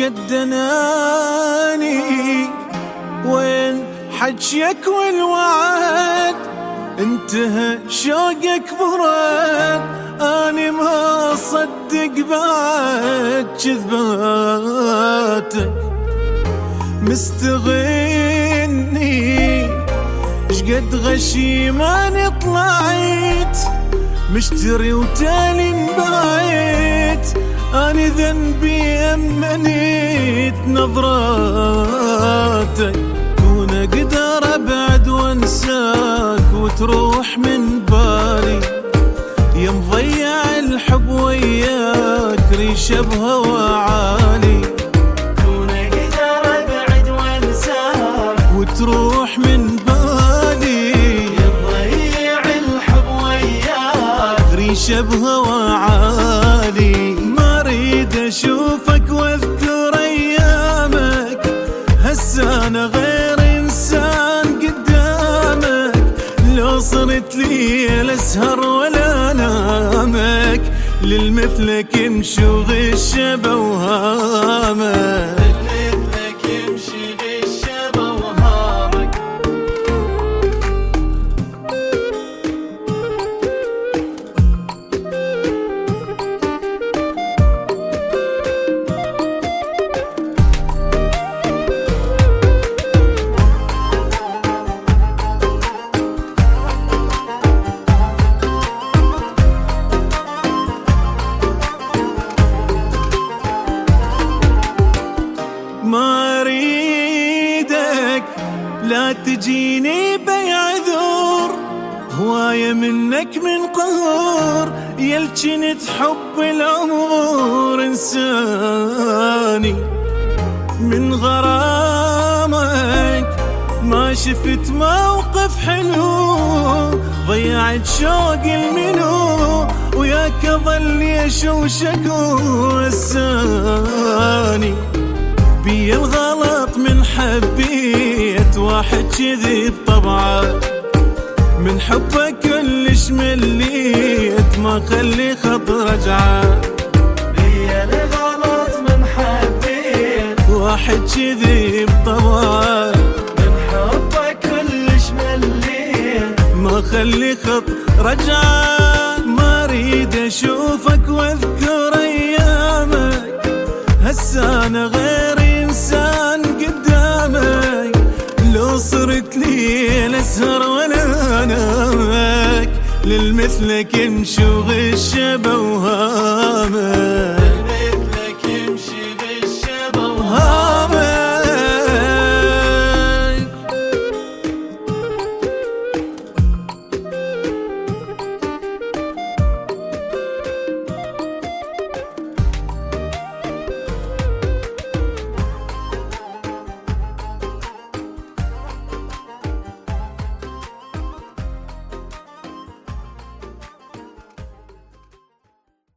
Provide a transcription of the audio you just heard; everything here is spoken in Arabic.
قد اناني، وين حجيك والوعد؟ انتهى شوقك برد، اني ما اصدق بعد كذباتك. مستغني شقد غشيماني طلعت، مشتري وتالي انبعت، اني ذنبي امنيت نظراتك. كون اقدر ابعد وانساك وتروح من بالي، يا مضيع الحب وياك ريشه بهوى عالي. كون اقدر ابعد وانساك وتروح من بالي، يا مضيع الحب وياك ريشه بهوى عالي. ما اريد اشوفك واذكر ايامك، هسه انا غير انسان قدامك. لو صرت لي الاسهر ولا نامك، للمثلك يمشي وغشه بوهامك. مثلك يمشي غشه بوهامك. ما اريدك لا تجيني بعذور، هواية منك من قهور، يلجنت حب العمر انساني. من غرامك ما شفت موقف حلو، ضيعت شوق المنو، وياك ظل يشوشك وساني. بي الغلط من حبيت واحد كذي بطبعه، من حبك كلش مليت ما خلي خط رجعه. بي الغلط من حبيت واحد كذي بطبعه، من حبك كلش مليت ما خلي خط رجعه. ما اريد اشوفك واذكر ايامك، هسه انا غير انسان قدامك. لو صرت لي الاسهر ولا انامك، للمثلك يمشي وغشه بوهامك.